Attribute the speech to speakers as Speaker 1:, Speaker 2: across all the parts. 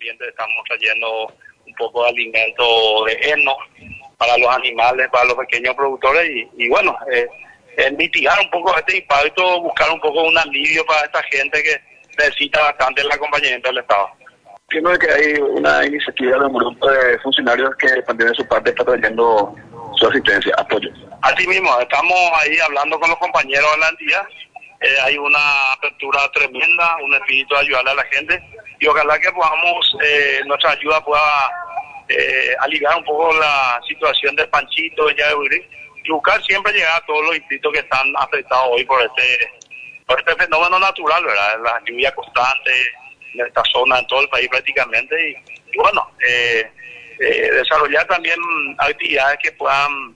Speaker 1: recipientes estamos trayendo un poco de alimento de heno para los animales, para los pequeños productores y bueno, mitigar un poco este impacto, buscar un poco un alivio para esta gente que necesita bastante el acompañamiento del Estado.
Speaker 2: Entiendo que hay una iniciativa de un grupo de funcionarios que también de su parte está trayendo su asistencia, apoyo.
Speaker 1: Así mismo, estamos ahí hablando con los compañeros de la entidad, hay una apertura tremenda, un espíritu de ayudarle a la gente y ojalá que podamos, nuestra ayuda pueda aliviar un poco la situación del Panchito, de Yabeburí, y buscar siempre llegar a todos los distritos que están afectados hoy por este fenómeno natural, ¿verdad? La lluvia constante en esta zona, en todo el país prácticamente, y bueno, desarrollar también actividades que puedan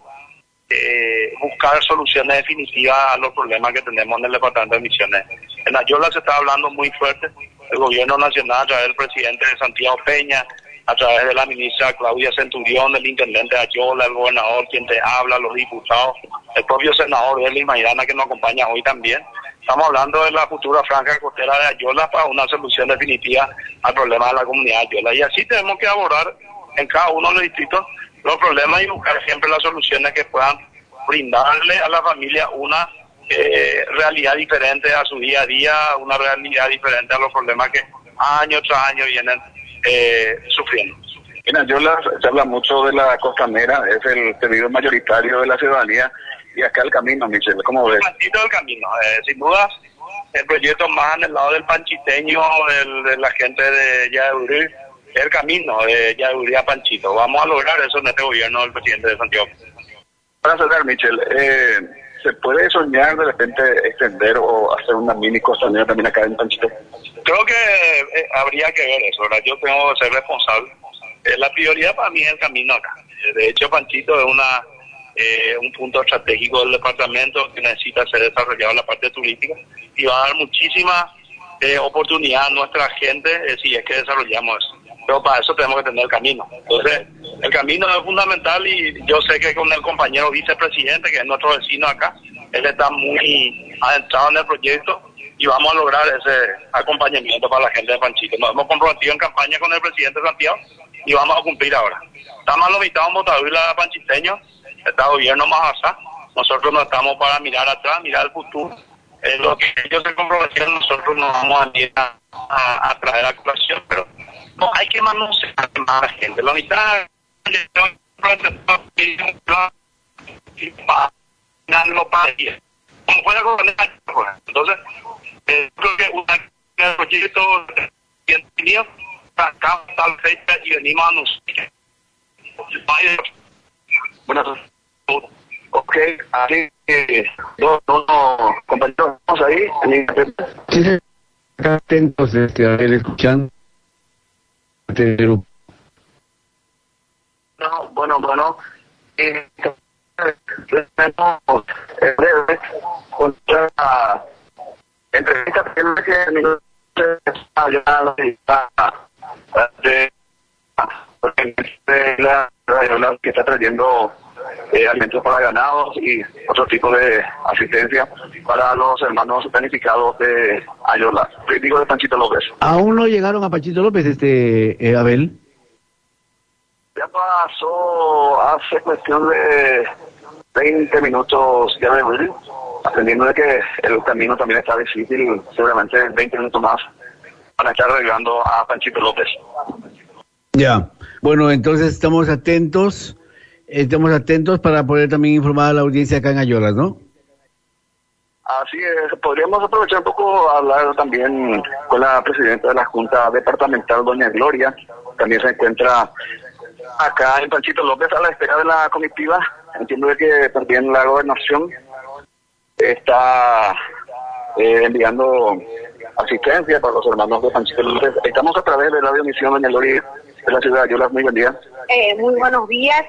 Speaker 1: buscar soluciones definitivas a los problemas que tenemos en el departamento de Misiones. En Ayola se está hablando muy fuerte, el gobierno nacional a través del presidente Santiago Peña, a través de la ministra Claudia Centurión, el intendente de Ayola, el gobernador, quien te habla, los diputados, el propio senador Eli Maidana que nos acompaña hoy también. Estamos hablando de la futura franja costera de Ayola para una solución definitiva al problema de la comunidad de Ayola. Y así tenemos que abordar en cada uno de los distritos los problemas y buscar siempre las soluciones que puedan brindarle a la familia una realidad diferente a su día a día, una realidad diferente a los problemas que año tras año vienen sufriendo.
Speaker 2: En Ayola se habla mucho de la costanera, es el pedido mayoritario de la ciudadanía, y acá el camino, Michelle, ¿cómo ves?
Speaker 1: El Panchito del camino, sin duda, el proyecto más anhelado del panchiteño, de la gente de Yabeburí, el camino de Yabeburí a Panchito. Vamos a lograr eso en este gobierno del presidente de Santiago.
Speaker 2: Para cerrar, Michelle, ¿se puede soñar de repente extender o hacer una mini costanera también acá en Panchito?
Speaker 1: Creo que habría que ver eso, ¿verdad? Yo tengo que ser responsable. La prioridad para mí es el camino acá. De hecho, Panchito es un punto estratégico del departamento que necesita ser desarrollado en la parte turística y va a dar muchísima oportunidad a nuestra gente si es que desarrollamos eso. Pero para eso tenemos que tener el camino. Entonces, el camino es fundamental y yo sé que con el compañero vicepresidente, que es nuestro vecino acá, él está muy adentrado en el proyecto y vamos a lograr ese acompañamiento para la gente de Panchito. Nos hemos comprometido en campaña con el presidente Santiago y vamos a cumplir ahora. Estamos los invitados en Botadura panchiteños, está gobierno más avanzado. Nosotros no estamos para mirar atrás, mirar el futuro. Lo que ellos se comprometieron, nosotros nos vamos a ir a traer a colación, pero no hay que manosear más a la gente. La mitad no pague. Como fuera con entonces, creo que un proyecto científico acá tal fecha y venimos a nosotros.
Speaker 2: Bueno, ok, así dos compañeros estamos ahí.
Speaker 3: Sí, sí, acá atentos a ver, escuchando este grupo.
Speaker 2: No, bueno, tenemos breve contra entrevista que está trayendo alimentos para ganados y otro tipo de asistencia para los hermanos planificados de Ayola. Digo de Panchito López.
Speaker 3: ¿Aún no llegaron a Panchito López, Abel?
Speaker 2: Ya pasó hace cuestión de 20 minutos ya de abril, atendiendo de que el camino también está difícil, seguramente 20 minutos más para estar arreglando a Panchito López.
Speaker 3: Ya, bueno, entonces estamos atentos para poder también informar a la audiencia acá en Ayolas, ¿no?
Speaker 2: Así es, podríamos aprovechar un poco a hablar también con la presidenta de la Junta Departamental, doña Gloria, también se encuentra acá en Panchito López a la espera de la comitiva. Entiendo de que también la gobernación está enviando asistencia para los hermanos de Panchito López. Estamos a través de Radio Misión, doña Gloria, de la ciudad de Ayolas. Muy buen día.
Speaker 4: Muy buenos días.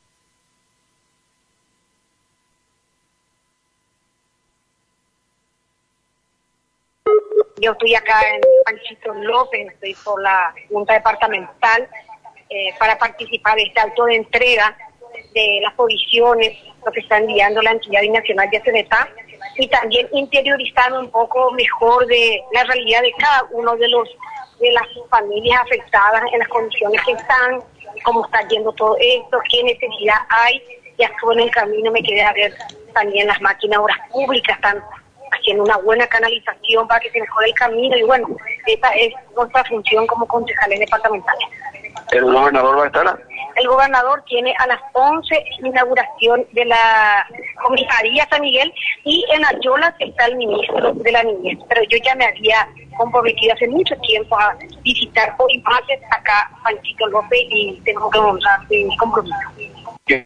Speaker 4: Yo estoy acá en Panchito López, estoy por la Junta Departamental para participar de este acto de entrega de las provisiones, lo que está enviando la entidad binacional de Atenetá, y también interiorizar un poco mejor de la realidad de cada uno de los de las familias afectadas en las condiciones que están, cómo está yendo todo esto, qué necesidad hay. Ya estuve en el camino, me quedé a ver también las máquinas de obras públicas, están haciendo una buena canalización para que se mejore el camino, y bueno, esta es nuestra función como concejales departamentales.
Speaker 2: ¿El gobernador va a estar?
Speaker 4: El gobernador tiene a las 11 inauguración de la comisaría San Miguel, y en Ayolas está el ministro de la Niñez, pero yo ya me había comprometido hace mucho tiempo a visitar por imágenes acá Panchito López, y tengo que honrar mi compromiso.
Speaker 2: ¿Qué?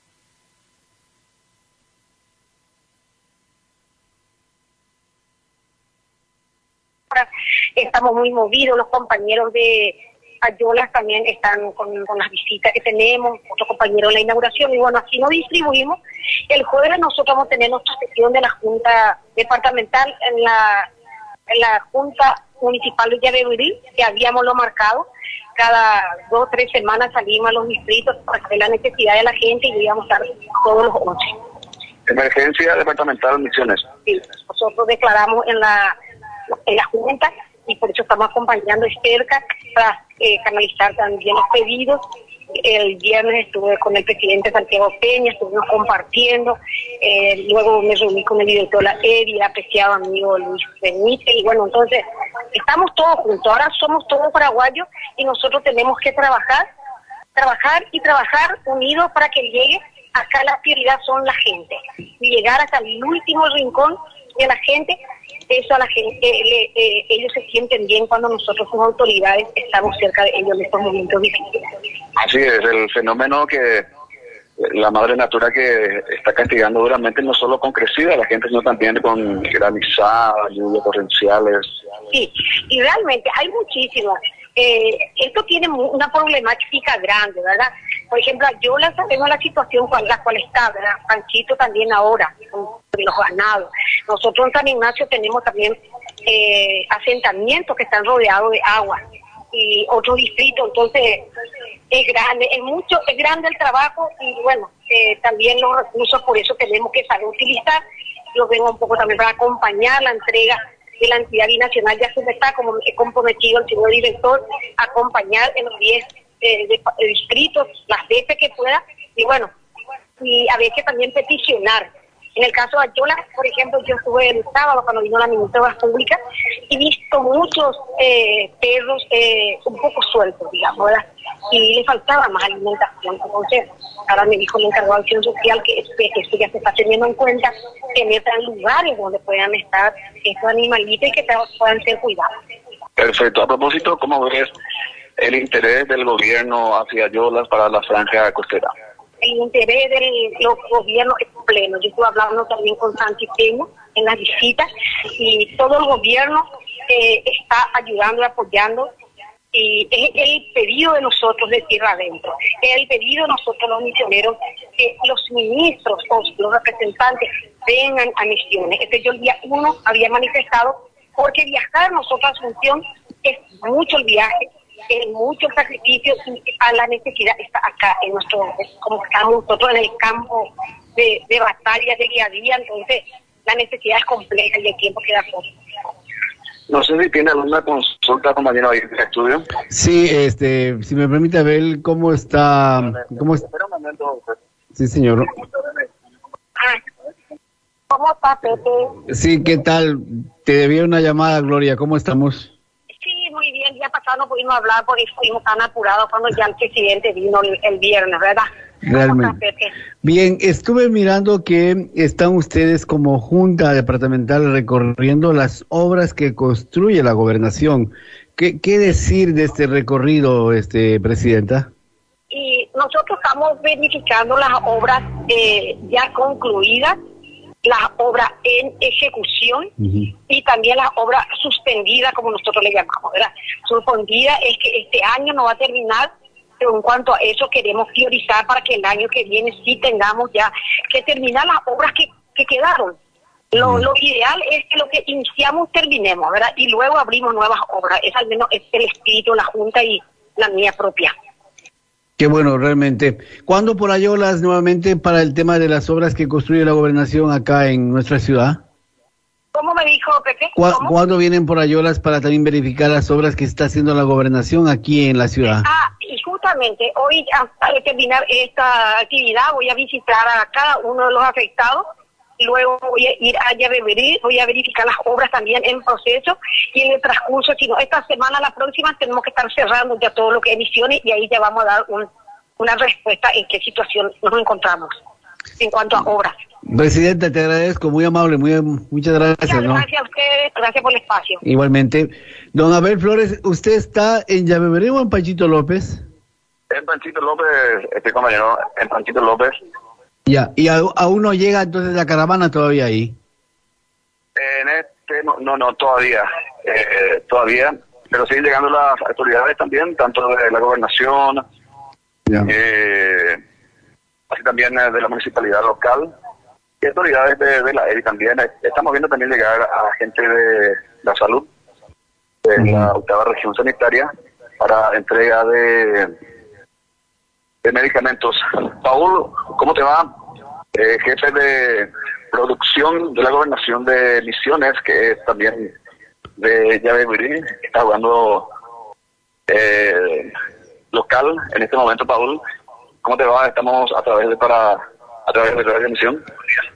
Speaker 4: Estamos muy movidos, los compañeros de Ayolas también están con las visitas que tenemos, otro compañero en la inauguración, y bueno, así nos distribuimos. El jueves nosotros vamos a tener nuestra sesión de la Junta Departamental en la Junta Municipal de Yabeburí, que habíamos lo marcado. Cada 2 o 3 semanas salimos a los distritos para ver la necesidad de la gente, y íbamos a estar todos los 11.
Speaker 2: Emergencia departamental Misiones.
Speaker 4: Sí, nosotros declaramos en la Junta, y por eso estamos acompañando cerca para canalizar también los pedidos. El viernes estuve con el presidente Santiago Peña, estuvimos compartiendo, luego me reuní con el director de la EDI, el apreciado amigo Luis Benítez, y bueno, entonces estamos todos juntos, ahora somos todos paraguayos, y nosotros tenemos que trabajar unidos para que llegue. Acá la prioridad son la gente, y llegar hasta el último rincón de la gente. Eso a la gente, ellos se sienten bien cuando nosotros como autoridades estamos cerca de ellos en estos momentos difíciles.
Speaker 2: Así es, el fenómeno que la madre natura que está castigando duramente, no solo con crecida la gente, sino también con granizadas, lluvias torrenciales.
Speaker 4: Sí, y realmente hay muchísimas. Esto tiene una problemática grande, ¿verdad? Por ejemplo, yo sabemos la situación con la cual está, ¿verdad? Panchito también ahora, con los ganados. Nosotros en San Ignacio tenemos también asentamientos que están rodeados de agua, y otros distritos, entonces es grande el trabajo, y bueno, también los recursos, por eso tenemos que saber utilizar. Los vengo un poco también para acompañar la entrega de la entidad binacional de Azumeta, como he comprometido el señor director, acompañar en los 10 distritos, las veces que pueda, y bueno, y a veces también peticionar. En el caso de Ayolas, por ejemplo, yo estuve el sábado cuando vino la ministra de Obras Públicas, y visto muchos perros un poco sueltos, digamos, ¿verdad? Y le faltaba más alimentación. Entonces, ahora me dijo el encargado de Acción Social que esto ya se está teniendo en cuenta, tener lugares donde puedan estar estos animalitos y que puedan ser cuidados.
Speaker 2: Perfecto. A propósito, ¿cómo ves el interés del gobierno hacia Ayolas para la franja costera?
Speaker 4: El interés del gobierno es pleno. Yo estuve hablando también con Santi Peña en las visitas, y todo el gobierno está ayudando y apoyando, y es el pedido de nosotros de tierra adentro, es el pedido de nosotros los misioneros, que los ministros o los representantes vengan a misiones. Yo el día 1 había manifestado, porque viajar nosotros a Asunción es mucho el viaje, es mucho el sacrificio, y a la necesidad está acá, en como estamos nosotros en el campo de batalla, de día a día, entonces la necesidad es compleja y el tiempo queda corto.
Speaker 2: No sé si tiene alguna consulta, compañero, ahí en el estudio.
Speaker 3: Sí, si me permite ver cómo está...
Speaker 2: Espera un momento.
Speaker 3: Sí, señor.
Speaker 4: ¿Cómo está, Pepe?
Speaker 3: Sí, ¿qué tal? Te debía una llamada, Gloria, ¿cómo estamos?
Speaker 4: Sí, muy bien, el día pasado no pudimos hablar porque estuvimos tan apurados cuando ya el presidente vino el viernes, ¿verdad?
Speaker 3: Realmente. Bien, estuve mirando que están ustedes como Junta Departamental recorriendo las obras que construye la gobernación. ¿Qué decir de este recorrido, Presidenta?
Speaker 4: Y nosotros estamos verificando las obras ya concluidas, las obras en ejecución, y también las obras suspendidas, como nosotros le llamamos, ¿verdad? Suspendida es que este año no va a terminar, pero en cuanto a eso queremos priorizar para que el año que viene sí tengamos ya que terminar las obras que quedaron. Lo ideal es que lo que iniciamos terminemos, ¿verdad? Y luego abrimos nuevas obras. Es al menos el espíritu de la Junta y la mía propia.
Speaker 3: Qué bueno, realmente. ¿Cuándo por Ayolas nuevamente para el tema de las obras que construye la gobernación acá en nuestra ciudad?
Speaker 4: ¿Cómo me dijo Pepe?
Speaker 3: ¿Cuándo vienen por Ayolas para también verificar las obras que está haciendo la gobernación aquí en la ciudad?
Speaker 4: Y justamente hoy, hasta de terminar esta actividad, voy a visitar a cada uno de los afectados. Luego voy a ir a Yabebirí, voy a verificar las obras también en proceso y en el transcurso, si no, esta semana, la próxima, tenemos que estar cerrando ya todo lo que es emisiones y ahí ya vamos a dar una respuesta en qué situación nos encontramos en cuanto a obras.
Speaker 3: Presidenta, te agradezco, muy amable, muchas gracias.
Speaker 4: Gracias a ustedes, gracias por el espacio.
Speaker 3: Igualmente. Don Abel Flores, ¿usted está en Yabebirí o en Panchito López?
Speaker 2: En Panchito López, compañero, en Panchito López.
Speaker 3: Ya, y aún no llega entonces la caravana todavía ahí.
Speaker 2: No, todavía, pero siguen llegando las autoridades también, tanto de la gobernación, así también de la municipalidad local, y autoridades de la ERI también. Estamos viendo también llegar a gente de la salud, de la 8ª región sanitaria, para entrega de medicamentos. Paul, ¿cómo te va? Jefe de producción de la gobernación de Misiones, que es también de Yabebirí, que está jugando local en este momento. Paul, ¿cómo te va? Estamos a través de la emisión.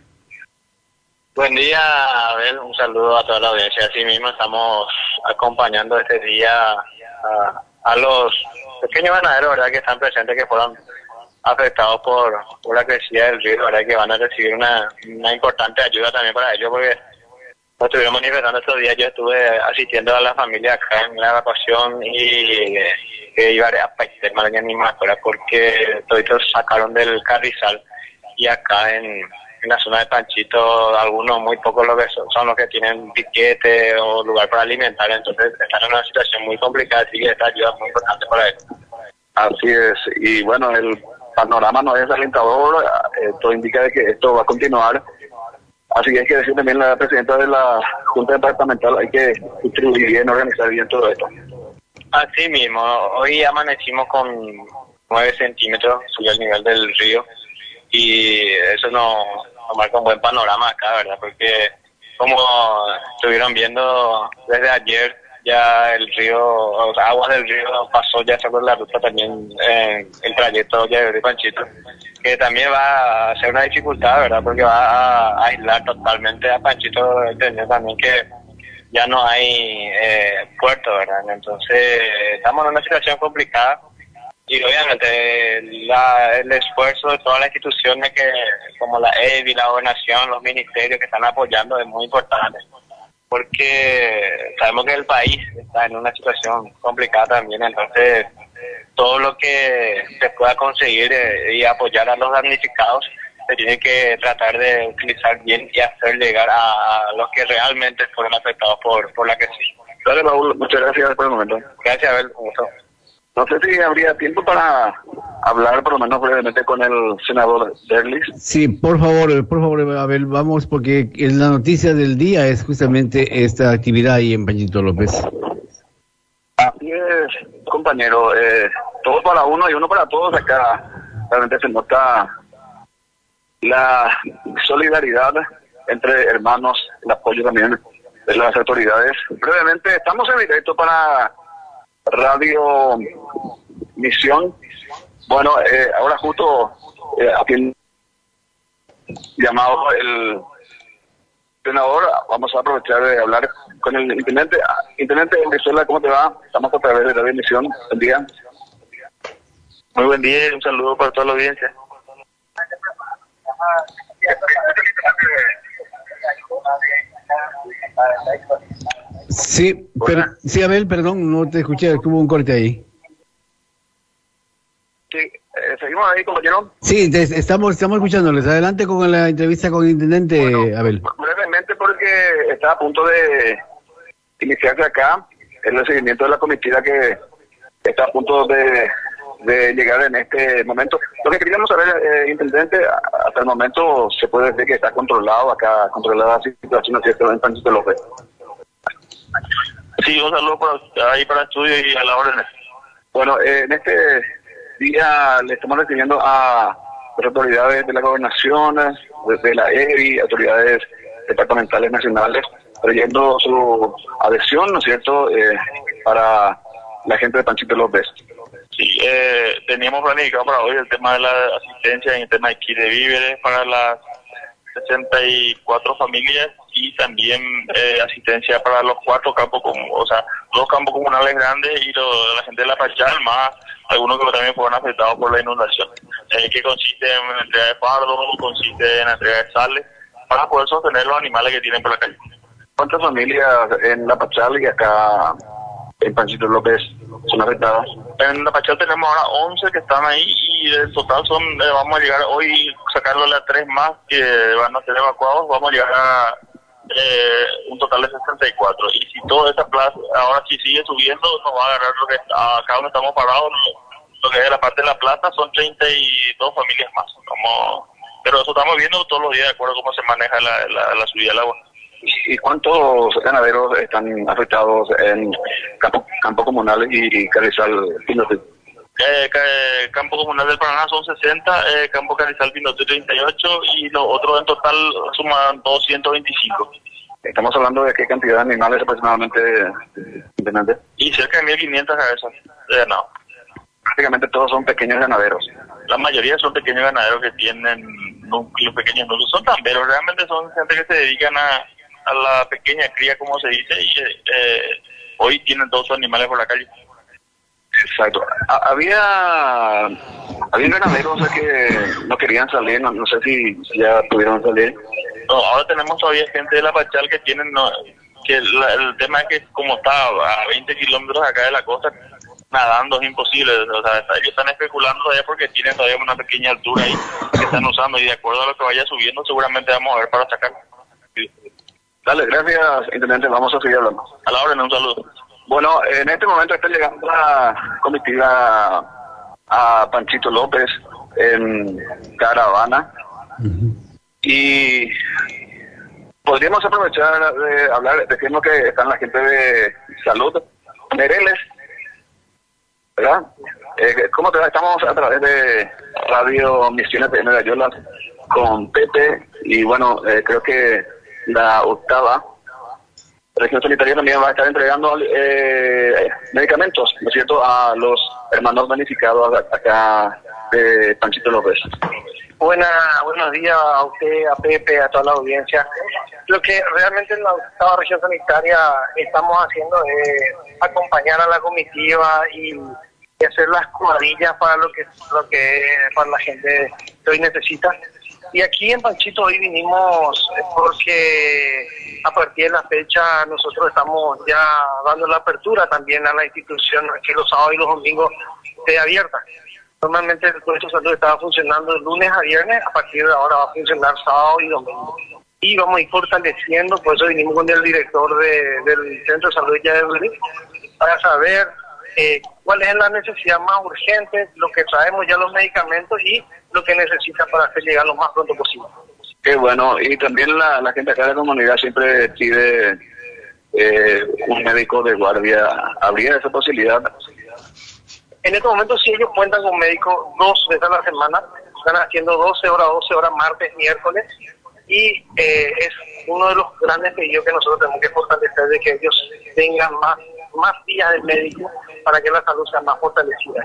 Speaker 5: Buen día, Abel, un saludo a toda la audiencia. Así mismo estamos acompañando este día a los pequeños ganaderos, ¿verdad?, que están presentes, que fueron afectados por la crecida del río, ¿verdad?, que van a recibir una importante ayuda también para ellos, porque lo estuvieron manifestando estos días. Yo estuve asistiendo a la familia acá en la evacuación y que iba a Países Malaña ni más, porque todos sacaron del Carrizal, y acá en la zona de Panchito, algunos muy pocos lo que son los que tienen piquete o lugar para alimentar, entonces están en una situación muy complicada, así que esta ayuda es muy importante para ellos.
Speaker 2: Así es, y bueno, el panorama no es alentador, todo indica de que esto va a continuar, así que hay que decir también a la presidenta de la Junta Departamental, hay que distribuir bien, organizar bien todo esto.
Speaker 5: Así mismo, hoy amanecimos con 9 centímetros, subió el nivel del río, y eso nos marca un buen panorama acá, ¿verdad? Porque como estuvieron viendo desde ayer, ya el río, las aguas del río pasó ya sobre la ruta también en el trayecto de Panchito, que también va a ser una dificultad, ¿verdad? Porque va a aislar totalmente a Panchito, entendiendo también que ya no hay puerto, ¿verdad? Entonces estamos en una situación complicada. Y obviamente el esfuerzo de todas las instituciones como la EBI, la gobernación, los ministerios que están apoyando es muy importante, porque sabemos que el país está en una situación complicada también, entonces todo lo que se pueda conseguir y apoyar a los damnificados se tiene que tratar de utilizar bien y hacer llegar a los que realmente fueron afectados por la crisis.
Speaker 2: Dale, Raúl, muchas gracias por el momento.
Speaker 5: Gracias, Abel, un gusto.
Speaker 2: No sé si habría tiempo para hablar por lo menos brevemente con el senador Derlis.
Speaker 3: Sí, por favor, Abel, vamos, porque la noticia del día es justamente esta actividad ahí en Panchito López.
Speaker 2: Así es, compañero, todo para uno y uno para todos. Acá realmente se nota la solidaridad entre hermanos, el apoyo también de las autoridades. Brevemente, estamos en directo para Radio Misión. Bueno, ahora justo aquí llamado el senador, vamos a aprovechar de hablar con el intendente. Intendente de Venezuela, ¿cómo te va? Estamos a través de Radio Misión. Buen día.
Speaker 5: Muy buen día y un saludo para toda la audiencia.
Speaker 3: Sí, sí, Abel, perdón, no te escuché, tuvo un corte ahí.
Speaker 2: Sí, seguimos ahí, compañero.
Speaker 3: Sí, estamos escuchándoles. Adelante con la entrevista con el intendente, bueno, Abel.
Speaker 2: Brevemente, porque está a punto de iniciarse acá el seguimiento de la comitiva que está a punto de llegar en este momento. Lo que queríamos saber, intendente, hasta el momento se puede decir que está controlada la situación en Panchito López.
Speaker 5: Sí, un saludo para el estudio y a la orden.
Speaker 2: Bueno, en este día le estamos recibiendo a las autoridades de la gobernación, de la EBI, autoridades departamentales nacionales, trayendo su adhesión, ¿no es cierto?, para la gente de Panchito López.
Speaker 1: Sí, teníamos planificado para hoy el tema de la asistencia en el tema de kit de víveres para las 64 familias y también asistencia para los 4 campos, o sea, 2 campos comunales grandes y la gente de La Pachal, más algunos que también fueron afectados por la inundación, que consiste en la entrega de fardos, consiste en la entrega de sales, para poder sostener los animales que tienen por la calle.
Speaker 2: ¿Cuántas familias en La Pachal y acá en Panchito López son afectadas?
Speaker 1: En La Pachal tenemos ahora 11 que están ahí y del total vamos a llegar hoy, sacarle a 3 más que van a ser evacuados, vamos a llegar a un total de 64. Y si toda esta plaza ahora sí sigue subiendo, nos va a agarrar lo que acá donde estamos parados, lo que es la parte de la plaza, son 32 familias más. Pero eso estamos viendo todos los días de acuerdo a cómo se maneja la subida del agua.
Speaker 2: ¿Y cuántos ganaderos están afectados en Campo Comunal y Carrizal Pinote?
Speaker 1: Campo Comunal del Paraná son 60, Campo Carrizal Pinote 38 y los otros en total suman 225.
Speaker 2: Estamos hablando de qué cantidad de animales aproximadamente, intendente.
Speaker 1: Y cerca de 1.500 cabezas de ganado.
Speaker 2: Prácticamente todos son pequeños ganaderos.
Speaker 1: La mayoría son pequeños ganaderos que tienen núcleos pequeños, no son tamberos, realmente son gente que se dedican a la pequeña cría, como se dice, y hoy tienen todos sus animales por la calle.
Speaker 2: Exacto. Había ganaderos que no querían salir, no sé si ya pudieron salir.
Speaker 1: No, ahora tenemos todavía gente de La Pachal que tienen, que el tema es que como está a 20 kilómetros acá de la costa, nadando es imposible, o sea, ellos están especulando todavía porque tienen todavía una pequeña altura ahí que están usando y de acuerdo a lo que vaya subiendo seguramente vamos a ver para sacar.
Speaker 2: Dale, gracias, intendente, vamos a seguir hablando.
Speaker 1: A la orden, un saludo.
Speaker 2: Bueno, en este momento está llegando la comitiva a Panchito López en caravana. Y podríamos aprovechar de hablar, decirnos que están la gente de salud, Mereles, ¿verdad? ¿Cómo te va? Estamos a través de Radio Misiones de Medallolas con Pepe y bueno, creo que la octava región sanitaria también va a estar entregando medicamentos, ¿no es cierto?, a los hermanos damnificados acá de Panchito López.
Speaker 6: Buenos días a usted, a Pepe, a toda la audiencia. Lo que realmente en la octava región sanitaria estamos haciendo es acompañar a la comitiva y hacer las cuadrillas para lo que para la gente que hoy necesita. Y aquí en Panchito hoy vinimos porque a partir de la fecha nosotros estamos ya dando la apertura también a la institución, que los sábados y los domingos esté abierta. Normalmente el puesto de salud estaba funcionando de lunes a viernes, a partir de ahora va a funcionar sábado y domingo. Y vamos a ir fortaleciendo, por eso vinimos con el director del Centro de Salud de Yabeburí, para saber cuál es la necesidad más urgente, lo que traemos ya los medicamentos y lo que necesita para hacer llegar lo más pronto posible.
Speaker 2: Qué bueno, y también la gente acá de la comunidad siempre pide un médico de guardia. ¿Habría esa posibilidad?
Speaker 6: En este momento sí ellos cuentan con médicos 2 veces a la semana, están haciendo 12 horas martes, miércoles, y es uno de los grandes pedidos que nosotros tenemos que fortalecer, de que ellos tengan más días de médico para que la salud sea más fortalecida.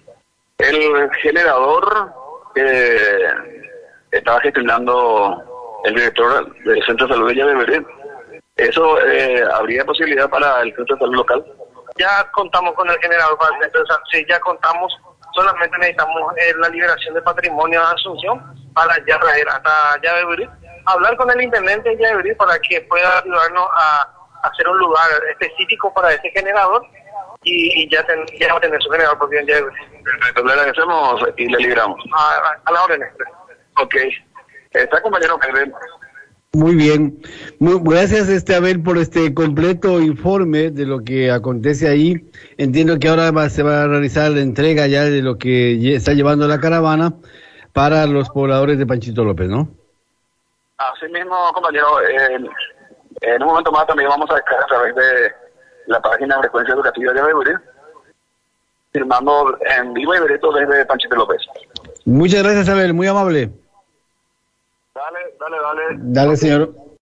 Speaker 2: El generador que estaba gestionando el director del Centro de Salud de Yabeburí, ¿eso habría posibilidad para el Centro de Salud local?
Speaker 6: Ya contamos con el generador para el Centro de Salud, sí, ya contamos, solamente necesitamos la liberación de patrimonio de Asunción para ya traer hasta Yabeburí, hablar con el intendente de Yabeburí para que pueda ayudarnos a hacer un lugar específico para ese generador y ya va a tener su generador propio en Yabeburí.
Speaker 2: Perfecto, le agradecemos y le libramos.
Speaker 6: A la orden.
Speaker 2: Ok. Está compañero Pedro.
Speaker 3: Muy bien. Gracias, Abel, por este completo informe de lo que acontece ahí. Entiendo que ahora se va a realizar la entrega ya de lo que está llevando la caravana para los pobladores de Panchito López, ¿no?
Speaker 2: Así mismo, compañero. En un momento más también vamos a dejar a través de la página de Frecuencia Educativa de Yabeburí, firmando en vivo y directo desde Panchito López.
Speaker 3: Muchas gracias, Abel, muy amable.
Speaker 2: Dale.
Speaker 3: Dale, señor.